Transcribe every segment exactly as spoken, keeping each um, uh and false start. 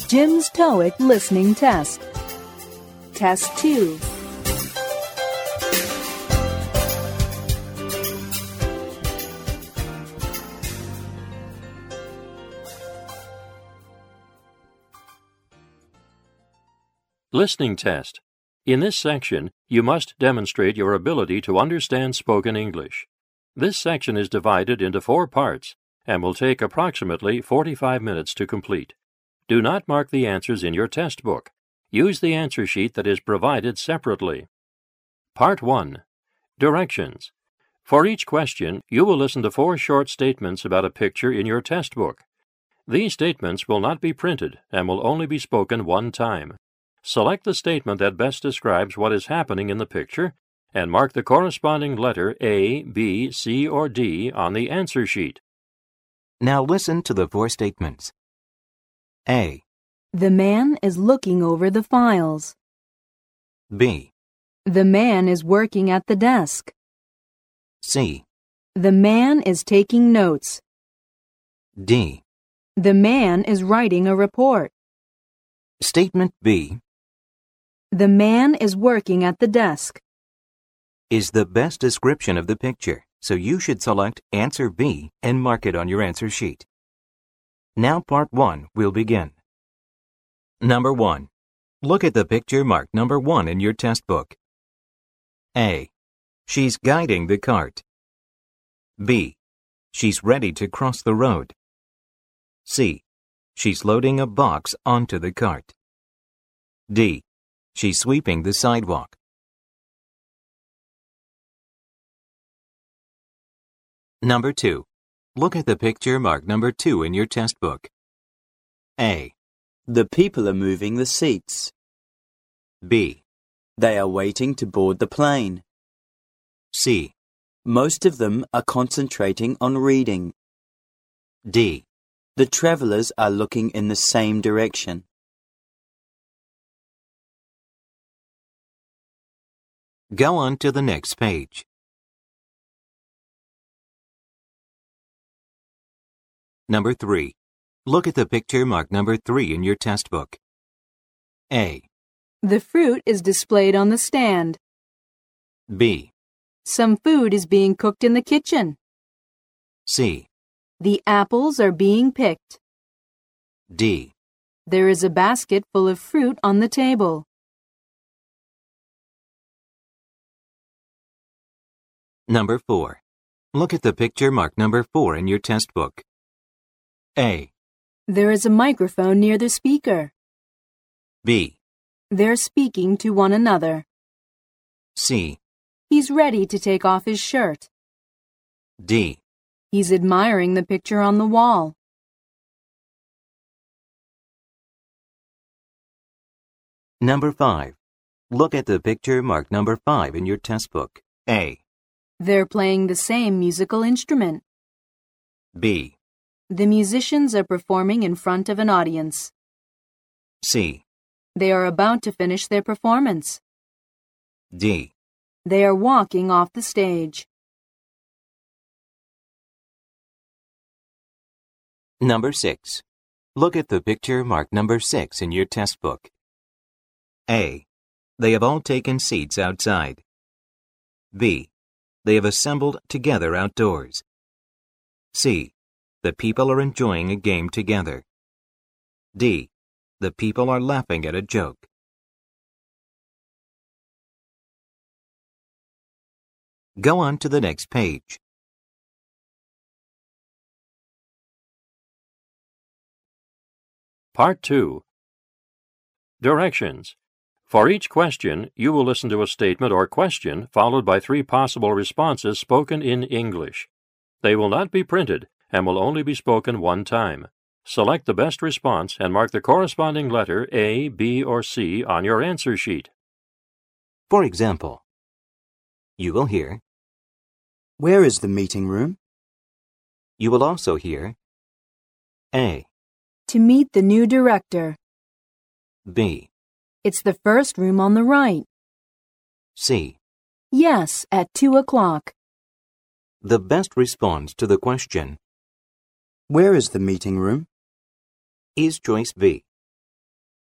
Jim's TOEIC listening test. Test two. Listening test. In this section, you must demonstrate your ability to understand spoken English. This section is divided into four parts and will take approximately forty-five minutes to complete. Do not mark the answers in your test book. Use the answer sheet that is provided separately. Part one. Directions. For each question, you will listen to four short statements about a picture in your test book. These statements will not be printed and will only be spoken one time. Select the statement that best describes what is happening in the picture and mark the corresponding letter A, B, C, or D on the answer sheet. Now listen to the four statements. A. The man is looking over the files. B. The man is working at the desk. C. The man is taking notes. D. The man is writing a report. Statement B The man is working at the desk. is the best description of the picture, so you should select answer B and mark it on your answer sheet. Now part one will begin. Number one. Look at the picture marked number one in your test book. A. She's guiding the cart. B. She's ready to cross the road. C. She's loading a box onto the cart. D. She's sweeping the sidewalk. Number two. Look at the picture marked number two in your test book. A. The people are moving the seats. B. They are waiting to board the plane. C. Most of them are concentrating on reading. D. The travelers are looking in the same direction. Go on to the next page. Number three. Look at the picture marked number three in your test book. A. The fruit is displayed on the stand. B. Some food is being cooked in the kitchen. C. The apples are being picked. D. There is a basket full of fruit on the table. Number four. Look at the picture marked number four in your test book. A. There is a microphone near the speaker. B. They're speaking to one another. C. He's ready to take off his shirt. D. He's admiring the picture on the wall. Number five. Look at the picture marked number five in your test book. A. They're playing the same musical instrument. B. The musicians are performing in front of an audience. C. They are about to finish their performance. D. They are walking off the stage. Number six. Look at the picture marked number six in your test book. A. They have all taken seats outside. B. They have assembled together outdoors. C. The people are enjoying a game together. D. The people are laughing at a joke. Go on to the next page. Part two. Directions. For each question, you will listen to a statement or question followed by three possible responses spoken in English. They will not be printed and will only be spoken one time. Select the best response and mark the corresponding letter A, B, or C on your answer sheet. For example, you will hear, Where is the meeting room? you will also hear, A. To meet the new director. B. It's the first room on the right. C. Yes, at two o'clock. The best response to the question Where is the meeting room? is choice B.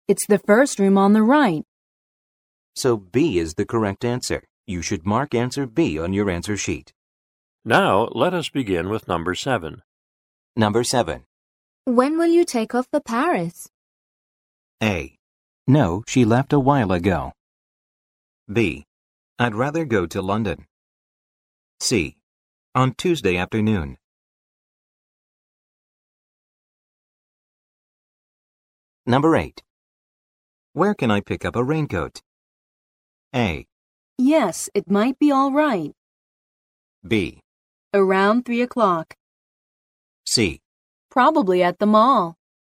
It's the first room on the right. So B is the correct answer. You should mark answer B on your answer sheet. Now, let us begin with number seven. Number seven. When will you take off for Paris? A. No, she left a while ago. B. I'd rather go to London. C. On Tuesday afternoon. Number eight. Where can I pick up a raincoat? A. Yes, it might be all right. B. Around three o'clock. C. Probably at the mall.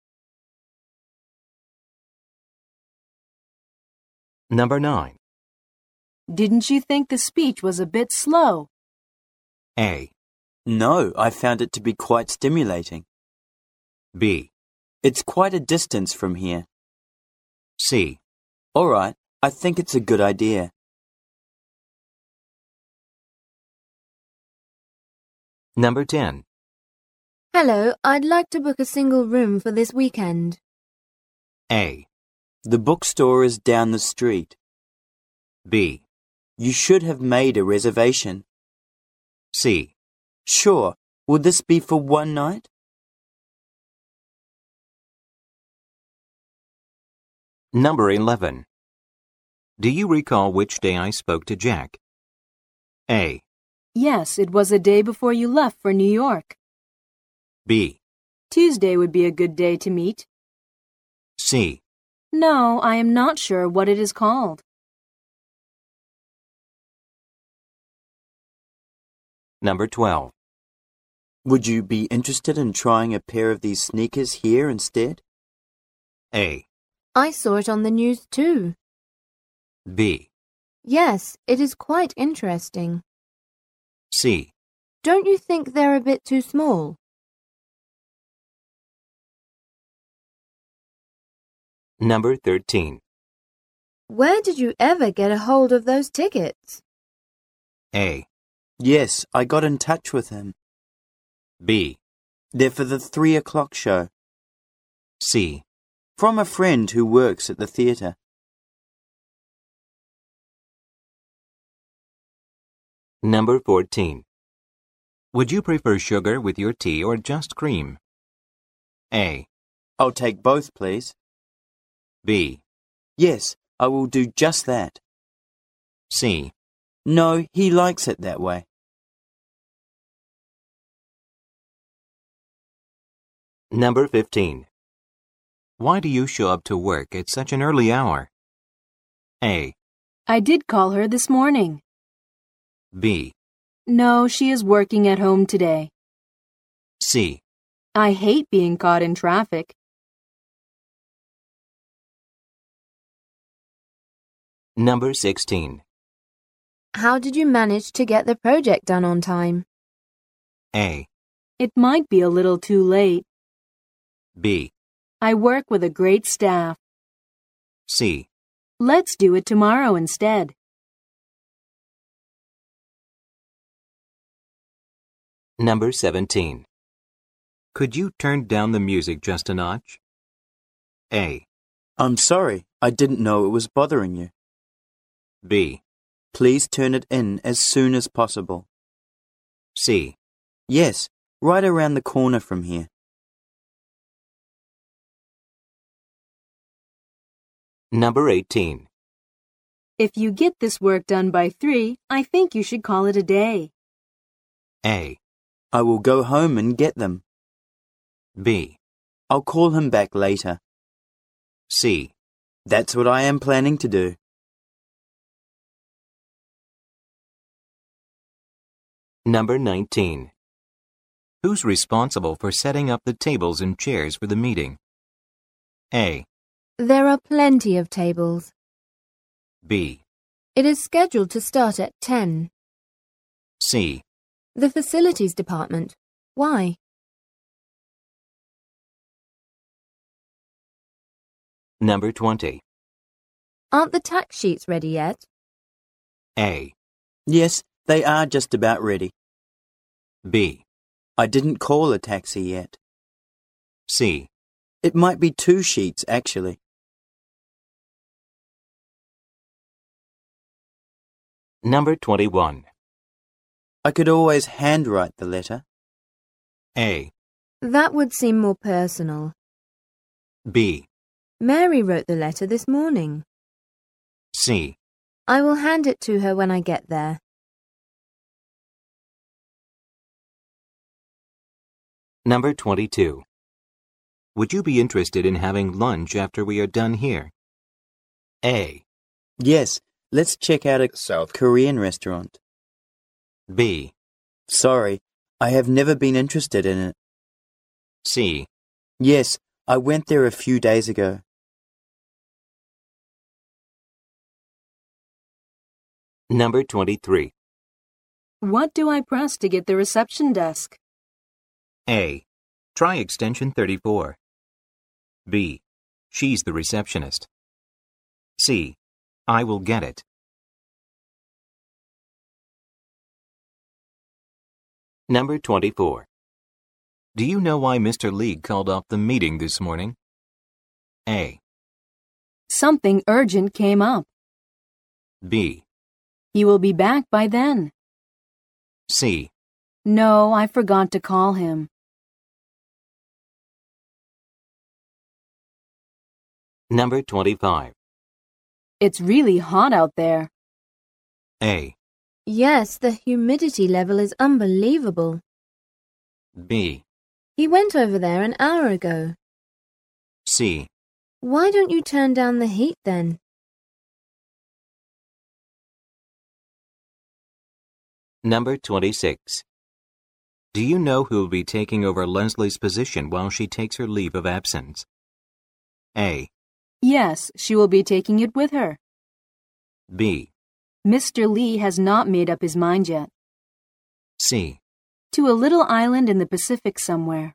Number nine. Didn't you think the speech was a bit slow? A. No, I found it to be quite stimulating. B. It's quite a distance from here. C. All right, I think it's a good idea. Number ten. Hello, I'd like to book a single room for this weekend. A. The bookstore is down the street. B. You should have made a reservation. C. Sure. Will this be for one night? Number eleven. Do you recall which day I spoke to Jack? A. Yes, it was a day before you left for New York. B. Tuesday would be a good day to meet. C. No, I am not sure what it is called. Number twelve. Would you be interested in trying a pair of these sneakers here instead? A. I saw it on the news too. B. Yes, it is quite interesting. C. Don't you think they're a bit too small? Number thirteen. Where did you ever get a hold of those tickets? A. Yes, I got in touch with him. B. They're for the three o'clock show. C. From a friend who works at the theatre. Number fourteen. Would you prefer sugar with your tea or just cream? A. I'll take both, please. B. Yes, I will do just that. C. No, he likes it that way. Number fifteen. Why do you show up to work at such an early hour? A. I did call her this morning. B. No, she is working at home today. C. I hate being caught in traffic. Number sixteen. How did you manage to get the project done on time? A. It might be a little too late. B. I work with a great staff. C. Let's do it tomorrow instead. Number seventeen. Could you turn down the music just a notch? A. I'm sorry, I didn't know it was bothering you. B. Please turn it in as soon as possible. C. Yes, right around the corner from here. Number eighteen. If you get this work done by three, I think you should call it a day. A. I will go home and get them. B. I'll call him back later. C. That's what I am planning to do. Number nineteen. Who's responsible for setting up the tables and chairs for the meeting? A. There are plenty of tables. B. It is scheduled to start at ten. C. The facilities department. Why? Number twenty. Aren't the tax sheets ready yet? A. Yes, they are just about ready. B. I didn't call a taxi yet. C. It might be two sheets, actually. Number twenty-one. I could always handwrite the letter. A. That would seem more personal. B. Mary wrote the letter this morning. C. I will hand it to her when I get there. Number twenty-two. Would you be interested in having lunch after we are done here? A. Yes, let's check out a South Korean restaurant. B. Sorry, I have never been interested in it. C. Yes, I went there a few days ago. Number twenty-three. What do I press to get the reception desk? A. Try extension thirty-four. B. She's the receptionist. C. I will get it. Number twenty-four. Do you know why Mister Lee called off the meeting this morning? A. Something urgent came up. B. He will be back by then. C. No, I forgot to call him. Number twenty-five. It's really hot out there. A. Yes, the humidity level is unbelievable. B. He went over there an hour ago. C. Why don't you turn down the heat then? Number twenty-six. Do you know who will be taking over Leslie's position while she takes her leave of absence? A. Yes, she will be taking it with her. B. Mister Lee has not made up his mind yet. C. To a little island in the Pacific somewhere.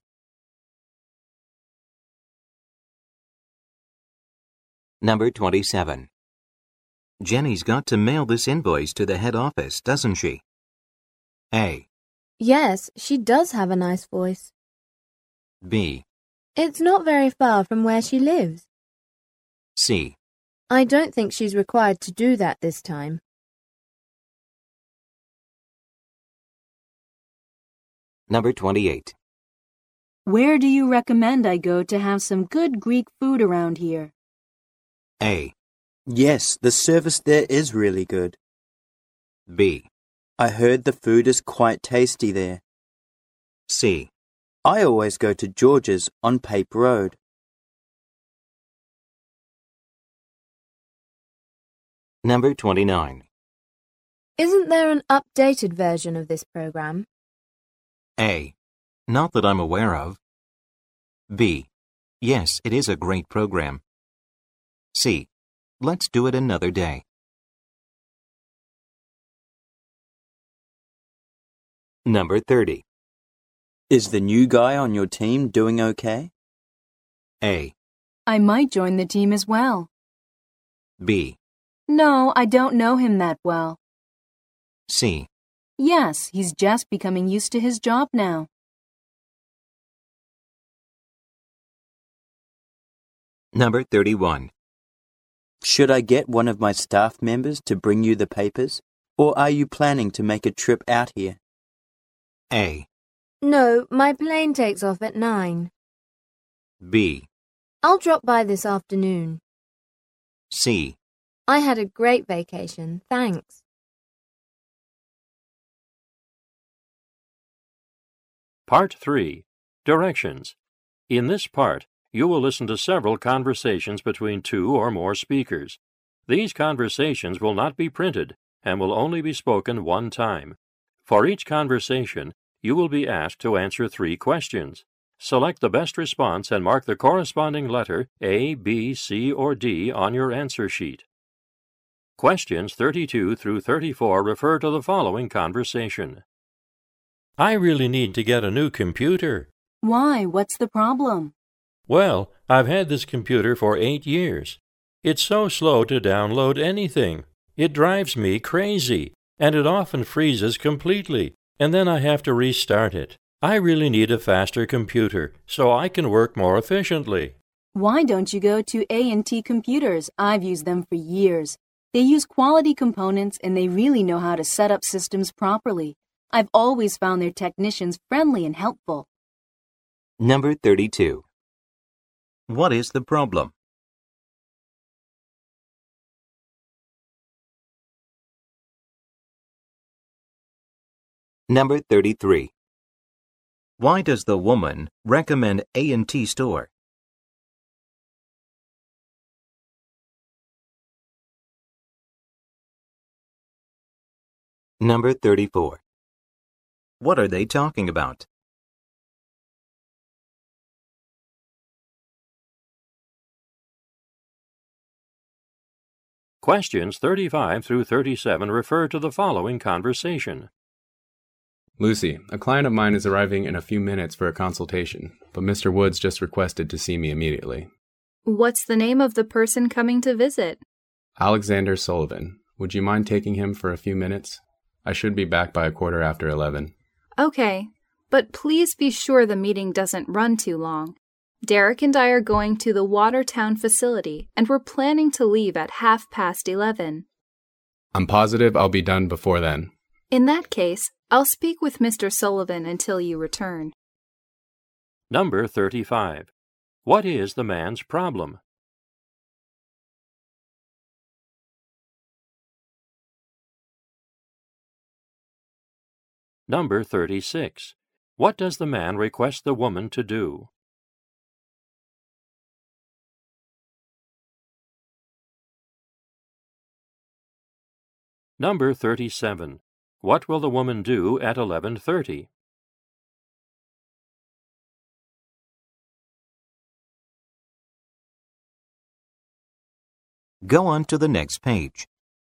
Number twenty-seven. Jenny's got to mail this invoice to the head office, doesn't she? A. Yes, she does have a nice voice. B. It's not very far from where she lives. C. I don't think she's required to do that this time. Number twenty-eight. Where do you recommend I go to have some good Greek food around here? A. Yes, the service there is really good. B. I heard the food is quite tasty there. C. I always go to George's on Pape Road. Number twenty-nine. Isn't there an updated version of this program? A. Not that I'm aware of. B. Yes, it is a great program. C. Let's do it another day. Number thirty. Is the new guy on your team doing okay? A. I might join the team as well. B. No, I don't know him that well. C. Yes, he's just becoming used to his job now. Number thirty-one. Should I get one of my staff members to bring you the papers, or are you planning to make a trip out here? A. No, my plane takes off at nine. B. I'll drop by this afternoon. C. I had a great vacation, thanks. Part three. Directions. In this part, you will listen to several conversations between two or more speakers. These conversations will not be printed and will only be spoken one time. For each conversation, you will be asked to answer three questions. Select the best response and mark the corresponding letter A, B, C, or D on your answer sheet. Questions thirty-two through thirty-four refer to the following conversation. I really need to get a new computer. Why? What's the problem? Well, I've had this computer for eight years. It's so slow to download anything. It drives me crazy, and it often freezes completely, and then I have to restart it. I really need a faster computer so I can work more efficiently. Why don't you go to A and T Computers? I've used them for years. They use quality components and they really know how to set up systems properly. I've always found their technicians friendly and helpful. Number thirty-two. What is the problem? Number thirty-three. Why does the woman recommend A and T store? Number thirty-four. What are they talking about? Questions thirty-five through thirty-seven refer to the following conversation. Lucy, a client of mine is arriving in a few minutes for a consultation, but Mister Woods just requested to see me immediately. What's the name of the person coming to visit? Alexander Sullivan. Would you mind taking him for a few minutes? I should be back by a quarter after eleven. Okay, but please be sure the meeting doesn't run too long. Derek and I are going to the Watertown facility, and we're planning to leave at half past eleven. I'm positive I'll be done before then. In that case, I'll speak with Mister Sullivan until you return. Number thirty-five. What is the man's problem? Number thirty-six. What does the man request the woman to do? Number thirty-seven. What will the woman do at eleven thirty? Go on to the next page.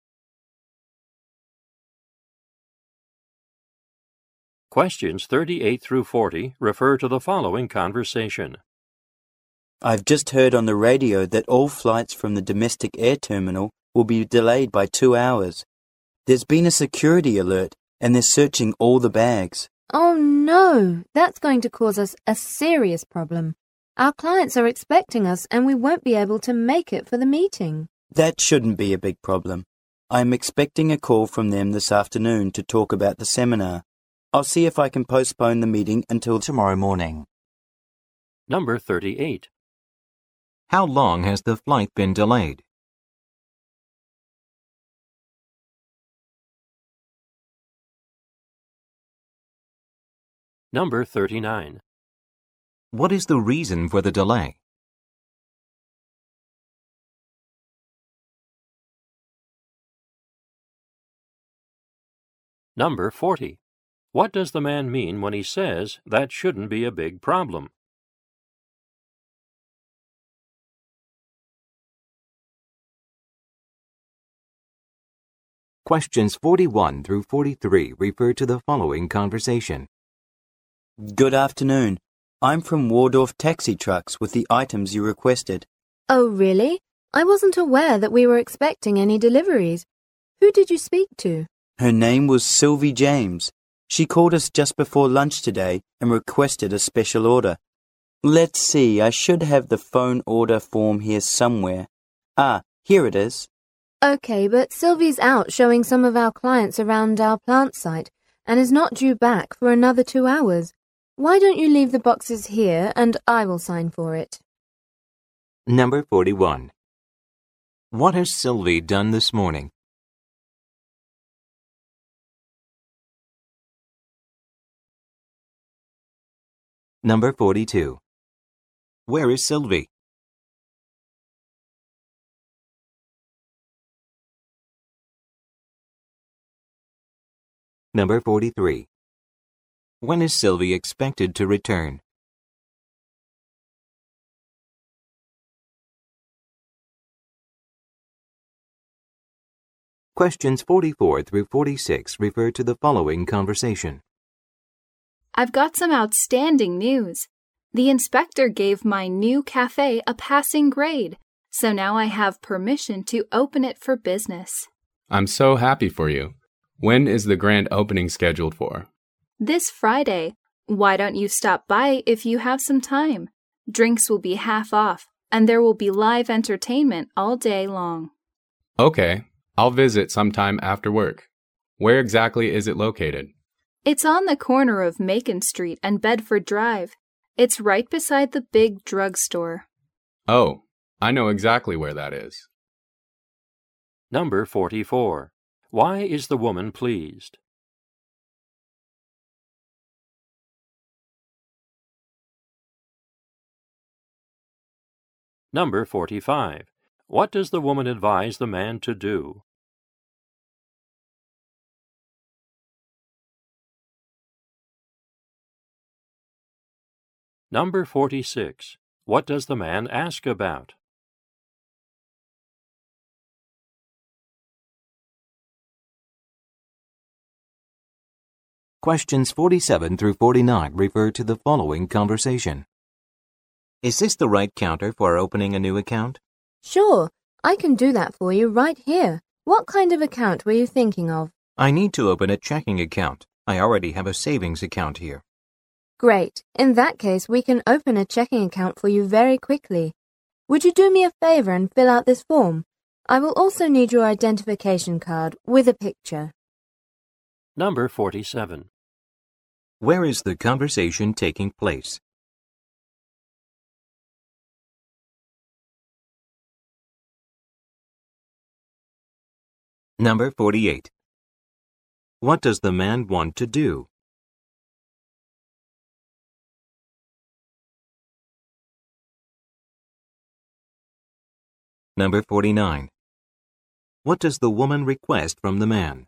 Questions thirty-eight through forty refer to the following conversation. I've just heard on the radio that all flights from the domestic air terminal will be delayed by two hours. There's been a security alert, and they're searching all the bags. Oh no, that's going to cause us a serious problem. Our clients are expecting us and we won't be able to make it for the meeting. That shouldn't be a big problem. I'm expecting a call from them this afternoon to talk about the seminar. I'll see if I can postpone the meeting until tomorrow morning. Number thirty-eight. How long has the flight been delayed? Number thirty-nine. What is the reason for the delay? Number forty. What does the man mean when he says that shouldn't be a big problem? Questions forty-one through forty-three refer to the following conversation. Good afternoon. I'm from Waldorf Taxi Trucks with the items you requested. Oh, really? I wasn't aware that we were expecting any deliveries. Who did you speak to? Her name was Sylvie James. She called us just before lunch today and requested a special order. Let's see, I should have the phone order form here somewhere. Ah, here it is. Okay, but Sylvie's out showing some of our clients around our plant site and is not due back for another two hours. Why don't you leave the boxes here and I will sign for it? Number forty-one. What has Sylvie done this morning? Number forty-two. Where is Sylvie? Number forty-three. When is Sylvie expected to return? Questions forty-four through forty-six refer to the following conversation. I've got some outstanding news. The inspector gave my new cafe a passing grade, so now I have permission to open it for business. I'm so happy for you. When is the grand opening scheduled for? This Friday. Why don't you stop by if you have some time? Drinks will be half off, and there will be live entertainment all day long. Okay, I'll visit sometime after work. Where exactly is it located? It's on the corner of Macon Street and Bedford Drive. It's right beside the big drugstore. Oh, I know exactly where that is. Number forty-four. Why is the woman pleased? Number forty-five. What does the woman advise the man to do? Number forty-six. What does the man ask about? Questions forty-seven through forty-nine refer to the following conversation. Is this the right counter for opening a new account? Sure, I can do that for you right here. What kind of account were you thinking of? I need to open a checking account. I already have a savings account here. Great. In that case, we can open a checking account for you very quickly. Would you do me a favor and fill out this form? I will also need your identification card with a picture. Number forty-seven. Where is the conversation taking place? Number forty-eight. What does the man want to do? Number forty-nine. What does the woman request from the man?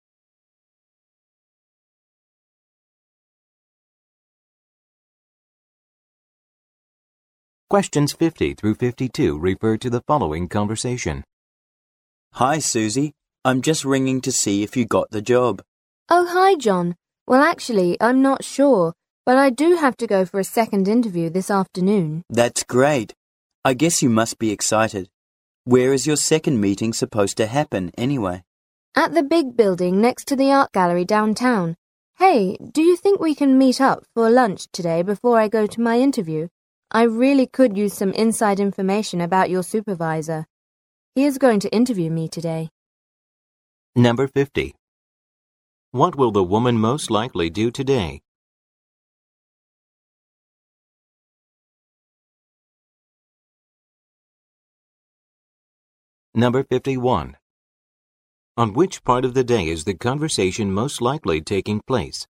Questions fifty through fifty-two refer to the following conversation. Hi, Susie. I'm just ringing to see if you got the job. Oh, hi, John. Well, actually, I'm not sure, but I do have to go for a second interview this afternoon. That's great. I guess you must be excited. Where is your second meeting supposed to happen, anyway? At the big building next to the art gallery downtown. Hey, do you think we can meet up for lunch today before I go to my interview? I really could use some inside information about your supervisor. He is going to interview me today. Number fifty. What will the woman most likely do today? Number fifty-one. On which part of the day is the conversation most likely taking place?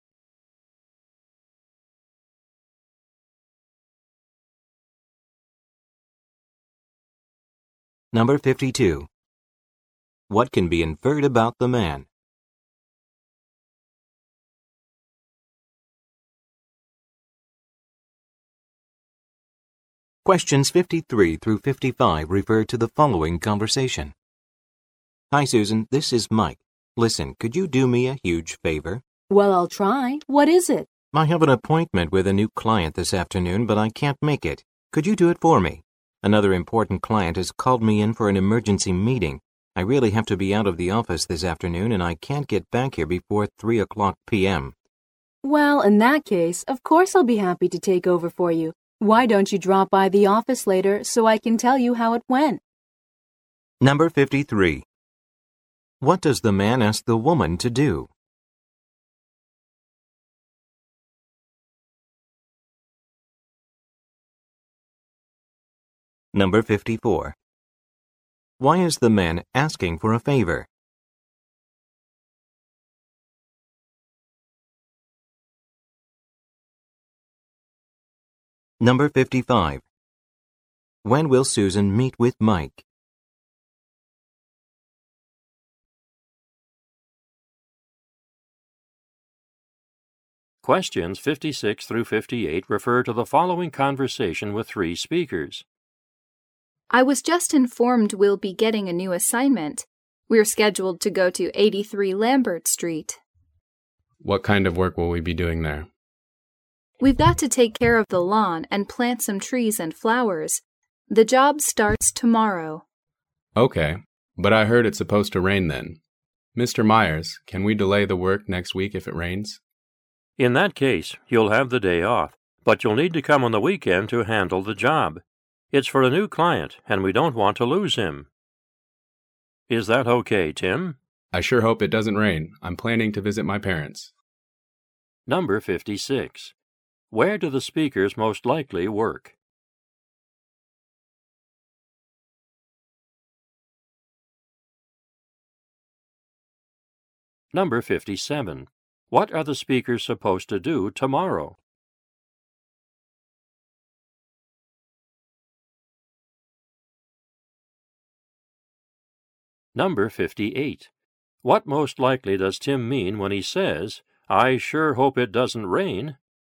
Number fifty-two. What can be inferred about the man? Questions fifty-three through fifty-five refer to the following conversation. Hi, Susan. This is Mike. Listen, could you do me a huge favor? Well, I'll try. What is it? I have an appointment with a new client this afternoon, but I can't make it. Could you do it for me? Another important client has called me in for an emergency meeting. I really have to be out of the office this afternoon, and I can't get back here before three o'clock p m Well, in that case, of course I'll be happy to take over for you. Why don't you drop by the office later so I can tell you how it went? Number fifty-three. What does the man ask the woman to do? Number fifty-four. Why is the man asking for a favor? Number fifty-five. When will Susan meet with Mike? Questions fifty-six through fifty-eight refer to the following conversation with three speakers. I was just informed we'll be getting a new assignment. We're scheduled to go to eighty-three Lambert Street. What kind of work will we be doing there? We've got to take care of the lawn and plant some trees and flowers. The job starts tomorrow. Okay, but I heard it's supposed to rain then. Mister Myers, can we delay the work next week if it rains? In that case, you'll have the day off, but you'll need to come on the weekend to handle the job. It's for a new client, and we don't want to lose him. Is that okay, Tim? I sure hope it doesn't rain. I'm planning to visit my parents. Number fifty-six. Where do the speakers most likely work? Number fifty-seven. What are the speakers supposed to do tomorrow? Number fifty-eight. What most likely does Tim mean when he says, "I sure hope it doesn't rain"?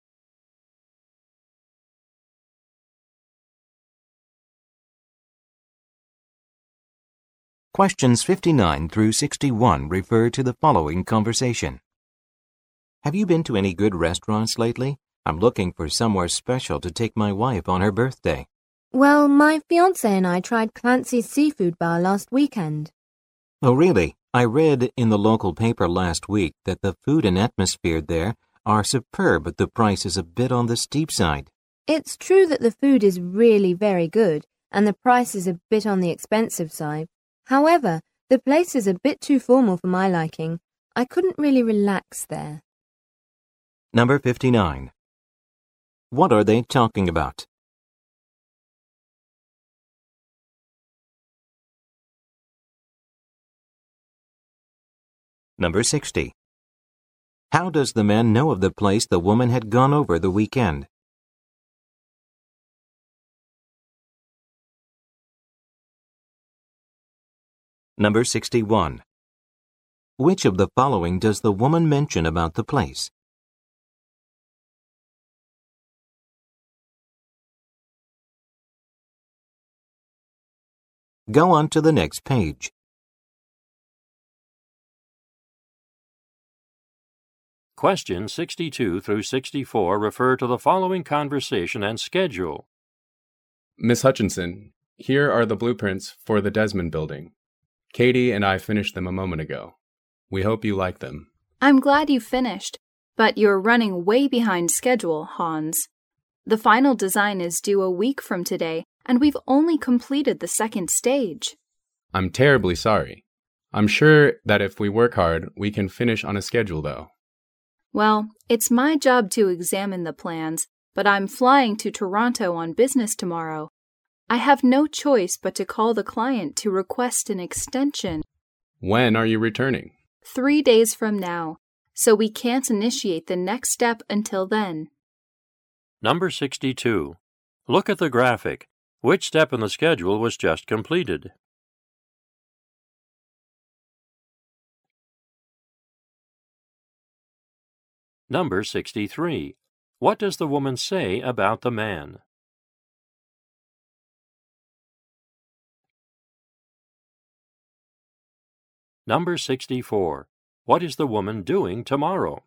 Questions fifty-nine through sixty-one refer to the following conversation. Have you been to any good restaurants lately? I'm looking for somewhere special to take my wife on her birthday. Well, my fiancé and I tried Clancy's Seafood Bar last weekend. Oh, really? I read in the local paper last week that the food and atmosphere there are superb, but the price is a bit on the steep side. It's true that the food is really very good, and the price is a bit on the expensive side. However, the place is a bit too formal for my liking. I couldn't really relax there. Number fifty-nine. What are they talking about? Number sixty. How does the man know of the place the woman had gone over the weekend? Number sixty-one. Which of the following does the woman mention about the place? Go on to the next page. Questions sixty-two through sixty-four refer to the following conversation and schedule. Miss Hutchinson, here are the blueprints for the Desmond Building. Katie and I finished them a moment ago. We hope you like them. I'm glad you finished, but you're running way behind schedule, Hans. The final design is due a week from today, and we've only completed the second stage. I'm terribly sorry. I'm sure that if we work hard, we can finish on a schedule, though. Well, it's my job to examine the plans, but I'm flying to Toronto on business tomorrow. I have no choice but to call the client to request an extension. When are you returning? Three days from now, so we can't initiate the next step until then. Number sixty-two. Look at the graphic. Which step in the schedule was just completed? Number sixty-three. What does the woman say about the man? Number sixty-four. What is the woman doing tomorrow?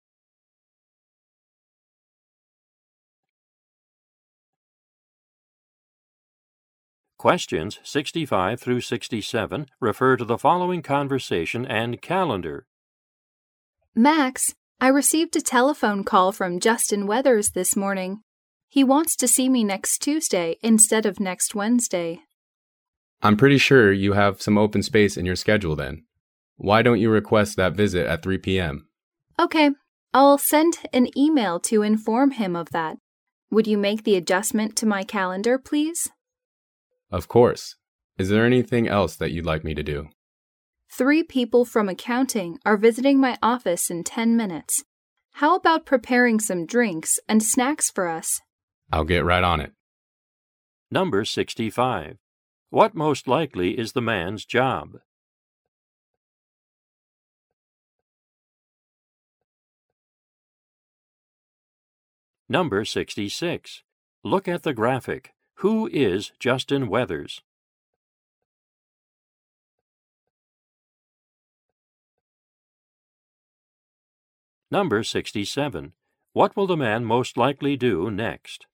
Questions sixty-five through sixty-seven refer to the following conversation and calendar. Max, I received a telephone call from Justin Weathers this morning. He wants to see me next Tuesday instead of next Wednesday. I'm pretty sure you have some open space in your schedule then. Why don't you request that visit at three p.m.? Okay, I'll send an email to inform him of that. Would you make the adjustment to my calendar, please? Of course. Is there anything else that you'd like me to do? Three people from accounting are visiting my office in ten minutes. How about preparing some drinks and snacks for us? I'll get right on it. Number sixty-five. What most likely is the man's job? Number sixty-six. Look at the graphic. Who is Justin Weathers? Number sixty-seven. What will the man most likely do next?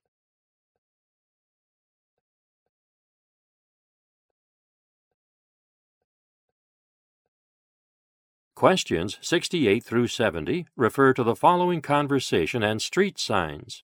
Questions sixty-eight through seventy refer to the following conversation and street signs.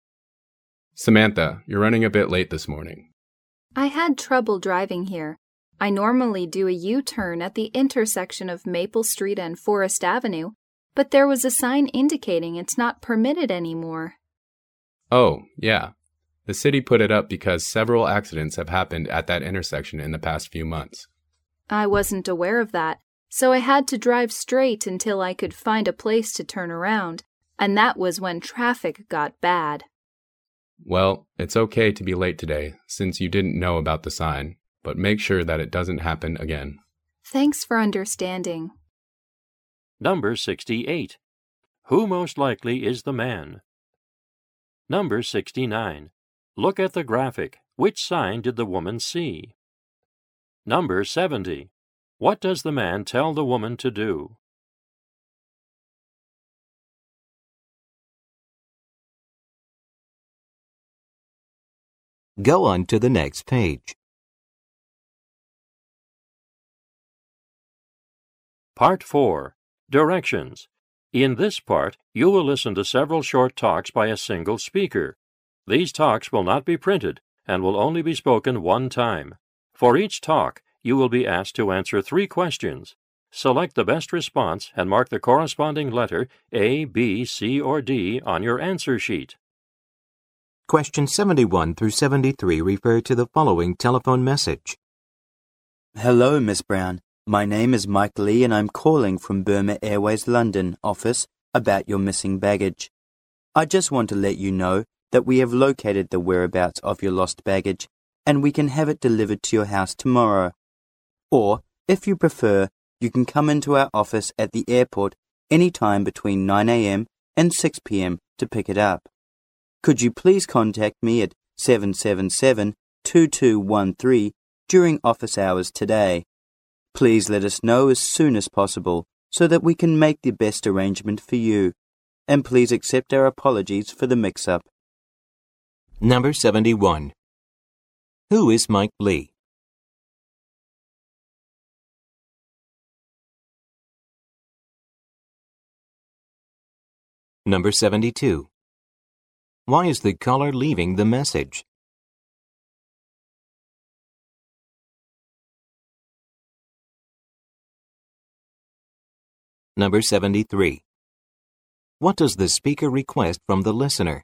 Samantha, you're running a bit late this morning. I had trouble driving here. I normally do a U-turn at the intersection of Maple Street and Forest Avenue, but there was a sign indicating it's not permitted anymore. Oh, yeah. The city put it up because several accidents have happened at that intersection in the past few months. I wasn't aware of that, so I had to drive straight until I could find a place to turn around, and that was when traffic got bad. Well, it's okay to be late today, since you didn't know about the sign, but make sure that it doesn't happen again. Thanks for understanding. Number sixty-eight. Who most likely is the man? Number sixty-nine. Look at the graphic. Which sign did the woman see? Number seventy. What does the man tell the woman to do? Go on to the next page. Part four. Directions. In this part, you will listen to several short talks by a single speaker. These talks will not be printed and will only be spoken one time. For each talk, you will be asked to answer three questions. Select the best response and mark the corresponding letter A, B, C, or D on your answer sheet. Questions seventy-one through seventy-three refer to the following telephone message. Hello, Miss Brown. My name is Mike Lee and I'm calling from Burma Airways London office about your missing baggage. I just want to let you know that we have located the whereabouts of your lost baggage and we can have it delivered to your house tomorrow. Or, if you prefer, you can come into our office at the airport any time between nine a.m. and six p.m. to pick it up. Could you please contact me at seven seven seven, two two one three during office hours today? Please let us know as soon as possible so that we can make the best arrangement for you. And please accept our apologies for the mix-up. Number seventy-one. Who is Mike Lee? Number seventy-two. Why is the caller leaving the message? Number seventy-three. What does the speaker request from the listener?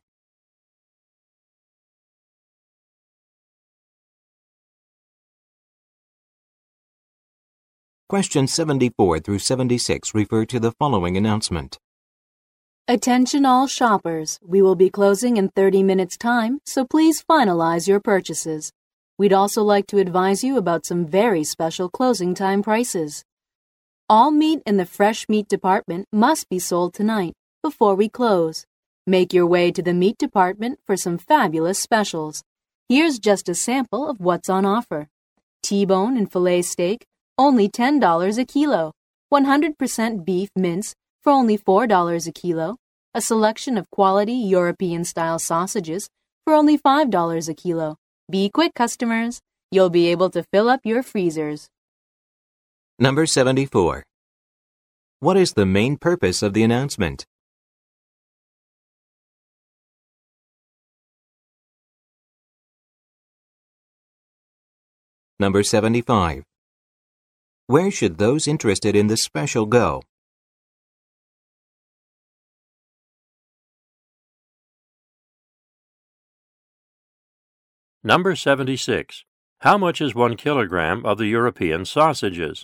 Questions seventy-four through seventy-six refer to the following announcement. Attention all shoppers. We will be closing in thirty minutes' time, so please finalize your purchases. We'd also like to advise you about some very special closing time prices. All meat in the fresh meat department must be sold tonight, before we close. Make your way to the meat department for some fabulous specials. Here's just a sample of what's on offer. T-bone and filet steak, only ten dollars a kilo. one hundred percent beef mince for only four dollars a kilo. A selection of quality European-style sausages for only five dollars a kilo. Be quick, customers. You'll be able to fill up your freezers. Number seventy-four. What is the main purpose of the announcement? Number seventy-five. Where should those interested in the special go? Number seventy-six. How much is one kilogram of the European sausages?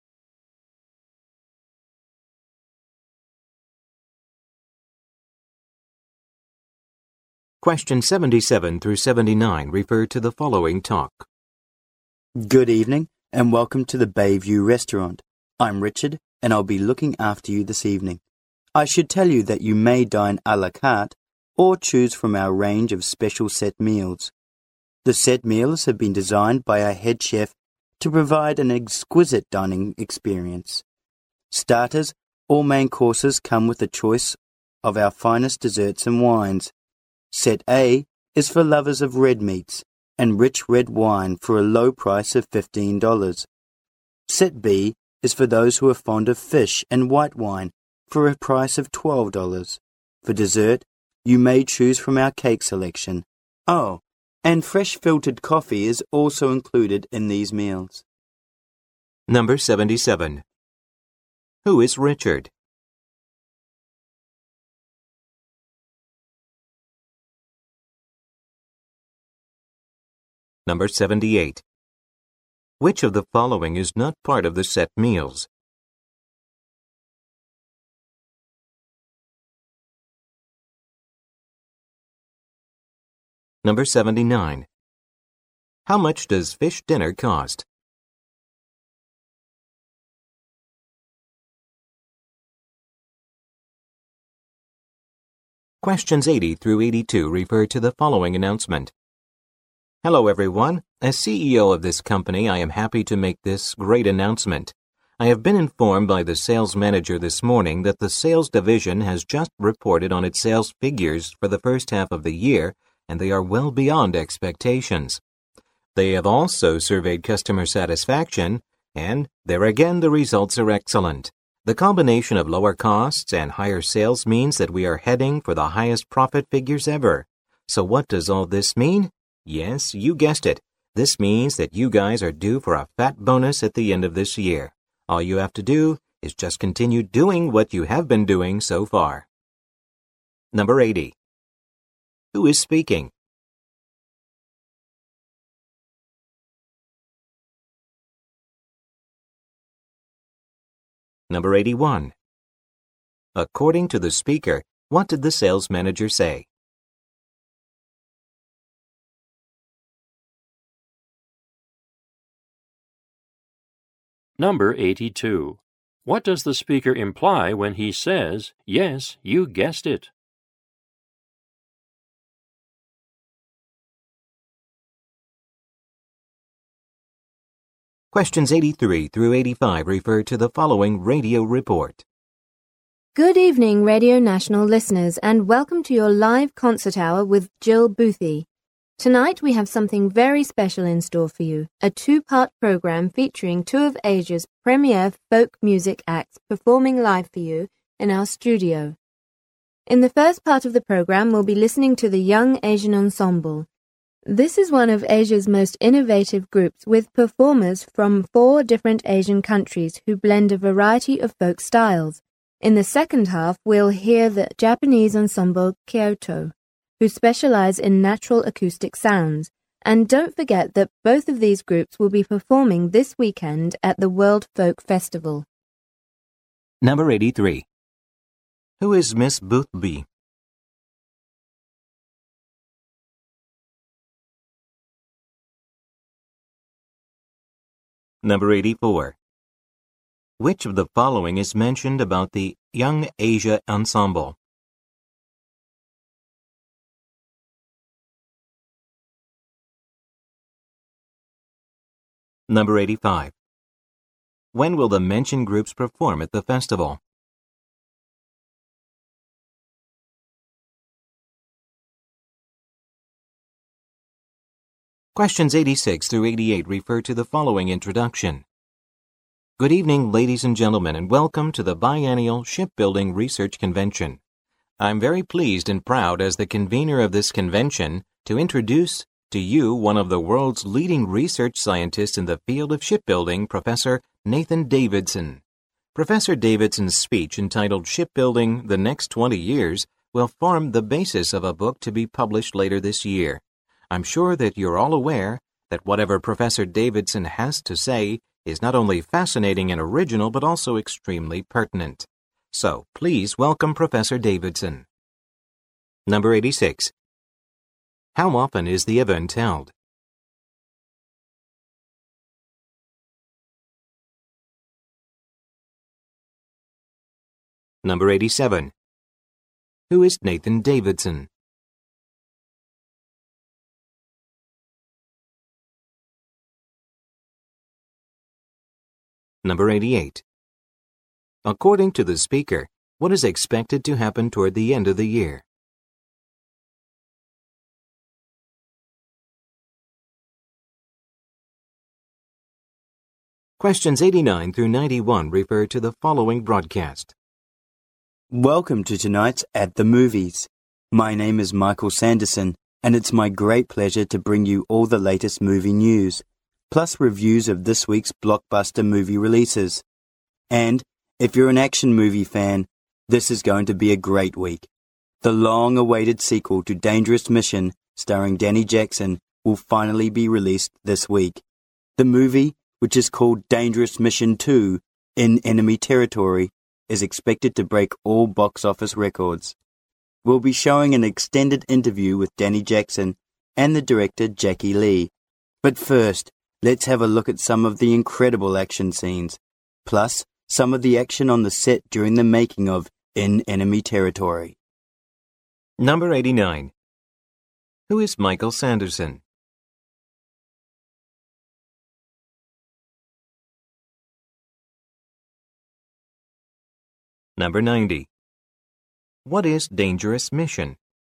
Questions seventy-seven through seventy-nine refer to the following talk. Good evening and welcome to the Bayview Restaurant. I'm Richard and I'll be looking after you this evening. I should tell you that you may dine a la carte or choose from our range of special set meals. The set meals have been designed by our head chef to provide an exquisite dining experience. Starters or main courses come with a choice of our finest desserts and wines. Set A is for lovers of red meats and rich red wine for a low price of fifteen dollars. Set B is for those who are fond of fish and white wine for a price of twelve dollars. For dessert, you may choose from our cake selection. Oh, and fresh filtered coffee is also included in these meals. Number seventy-seven. Who is Richard? Number seventy-eight. Which of the following is not part of the set meals? Number seventy-nine. How much does fish dinner cost? Questions eighty through eighty-two refer to the following announcement. Hello everyone. As C E O of this company, I am happy to make this great announcement. I have been informed by the sales manager this morning that the sales division has just reported on its sales figures for the first half of the year, and they are well beyond expectations. They have also surveyed customer satisfaction, and there again the results are excellent. The combination of lower costs and higher sales means that we are heading for the highest profit figures ever. So what does all this mean? Yes, you guessed it. This means that you guys are due for a fat bonus at the end of this year. All you have to do is just continue doing what you have been doing so far. Number eighty. Who is speaking? Number eighty-one. According to the speaker, what did the sales manager say? Number eighty-two. What does the speaker imply when he says, "Yes, you guessed it"? Questions eighty-three through eighty-five refer to the following radio report. Good evening, Radio National listeners, and welcome to your live concert hour with Jill Boothie. Tonight we have something very special in store for you, a two-part program featuring two of Asia's premier folk music acts performing live for you in our studio. In the first part of the program, we'll be listening to the Young Asian Ensemble. This is one of Asia's most innovative groups with performers from four different Asian countries who blend a variety of folk styles. In the second half, we'll hear the Japanese ensemble Kyoto, who specialize in natural acoustic sounds. And don't forget that both of these groups will be performing this weekend at the World Folk Festival. Number eighty-three. Who is Miss Boothby? Number eighty-four. Which of the following is mentioned about the Young Asia Ensemble? Number eighty-five. When will the mentioned groups perform at the festival? Questions eighty-six through eighty-eight refer to the following introduction. Good evening, ladies and gentlemen, and welcome to the Biennial Shipbuilding Research Convention. I'm very pleased and proud as the convener of this convention to introduce to you one of the world's leading research scientists in the field of shipbuilding, Professor Nathan Davidson. Professor Davidson's speech entitled Shipbuilding the Next twenty years will form the basis of a book to be published later this year. I'm sure that you're all aware that whatever Professor Davidson has to say is not only fascinating and original but also extremely pertinent. So, please welcome Professor Davidson. Number eighty-six. How often is the event held? Number eighty-seven. Who is Nathan Davidson? Number eighty-eight. According to the speaker, what is expected to happen toward the end of the year? Questions eighty-nine through ninety-one refer to the following broadcast. Welcome to tonight's At the Movies. My name is Michael Sanderson, and it's my great pleasure to bring you all the latest movie news. plus reviews of this week's blockbuster movie releases. And if you're an action movie fan, this is going to be a great week. The long-awaited sequel to Dangerous Mission, starring Danny Jackson, will finally be released this week. The movie, which is called Dangerous Mission two, In Enemy Territory, is expected to break all box office records. We'll be showing an extended interview with Danny Jackson and the director Jackie Lee. But first, let's have a look at some of the incredible action scenes, plus some of the action on the set during the making of In Enemy Territory. Number eighty-nine. Who is Michael Sanderson? Number ninety. What is Dangerous Mission?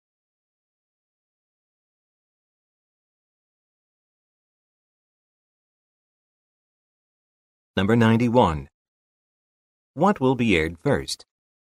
Number ninety-one. What will be aired first?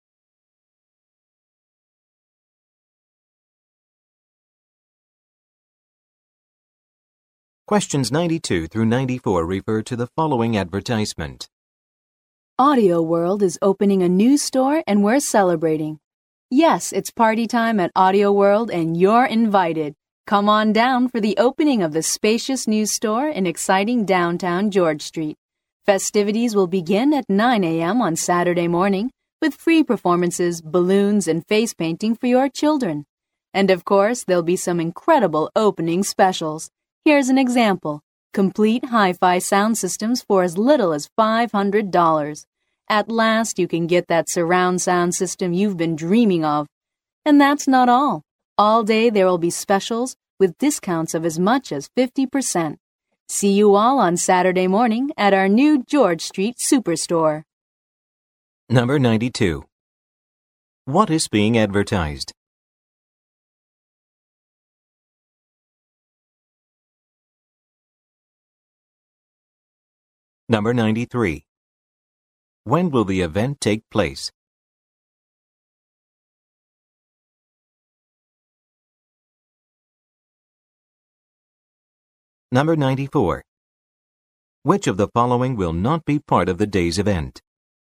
Questions ninety-two through ninety-four refer to the following advertisement. Audio World is opening a new store and we're celebrating. Yes, it's party time at Audio World and you're invited. Come on down for the opening of the spacious new store in exciting downtown George Street. Festivities will begin at nine a.m. on Saturday morning with free performances, balloons, and face painting for your children. And of course, there'll be some incredible opening specials. Here's an example. Complete hi-fi sound systems for as little as five hundred dollars. At last, you can get that surround sound system you've been dreaming of. And that's not all. All day there will be specials with discounts of as much as fifty percent. See you all on Saturday morning at our new George Street Superstore. Number ninety-two. What is being advertised? Number ninety-three. When will the event take place? Number ninety-four. Which of the following will not be part of the day's event?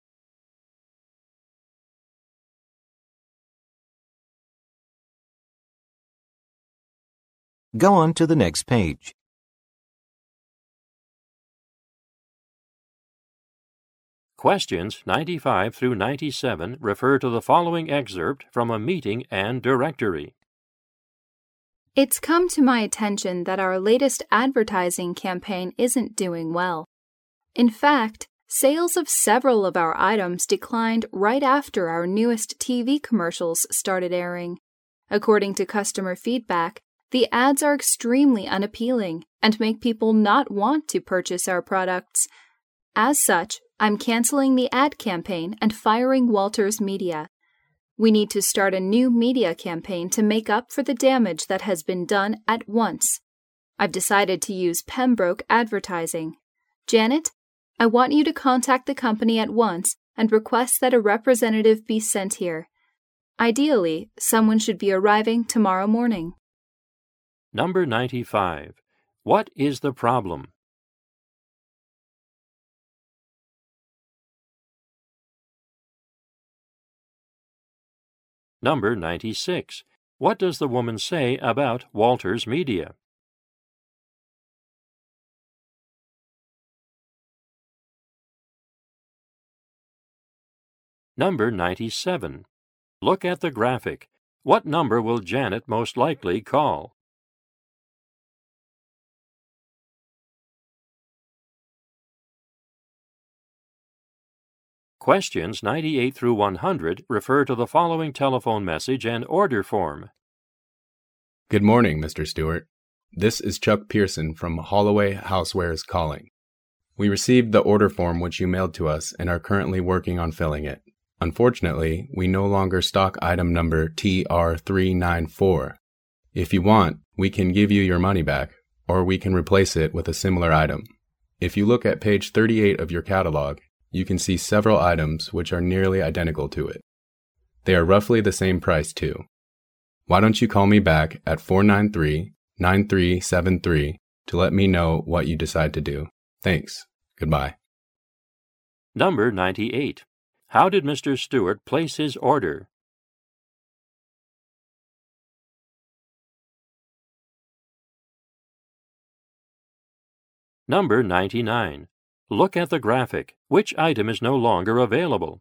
Go on to the next page. Questions ninety-five through ninety-seven refer to the following excerpt from a meeting and directory. It's come to my attention that our latest advertising campaign isn't doing well. In fact, sales of several of our items declined right after our newest T V commercials started airing. According to customer feedback, the ads are extremely unappealing and make people not want to purchase our products. As such, I'm canceling the ad campaign and firing Walters Media. We need to start a new media campaign to make up for the damage that has been done at once. I've decided to use Pembroke Advertising. Janet, I want you to contact the company at once and request that a representative be sent here. Ideally, someone should be arriving tomorrow morning. Number ninety-five. What is the problem? Number ninety-six. What does the woman say about Walters Media? Number ninety-seven. Look at the graphic. What number will Janet most likely call? Questions ninety-eight through one hundred refer to the following telephone message and order form. Good morning, Mister Stewart. This is Chuck Pearson from Holloway Housewares calling. We received the order form which you mailed to us and are currently working on filling it. Unfortunately, we no longer stock item number T R three nine four. If you want, we can give you your money back, or we can replace it with a similar item. If you look at page thirty-eight of your catalog, you can see several items which are nearly identical to it. They are roughly the same price too. Why don't you call me back at four nine three, nine three seven three to let me know what you decide to do. Thanks. Goodbye. Number ninety-eight. How did Mister Stewart place his order? Number ninety-nine. Look at the graphic. Which item is no longer available?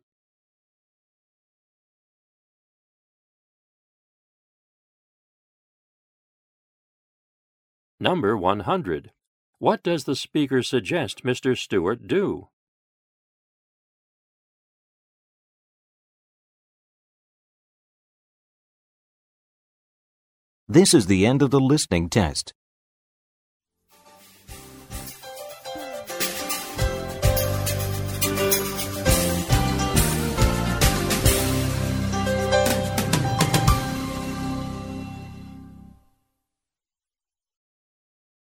Number one hundred. What does the speaker suggest Mister Stewart do? This is the end of the listening test.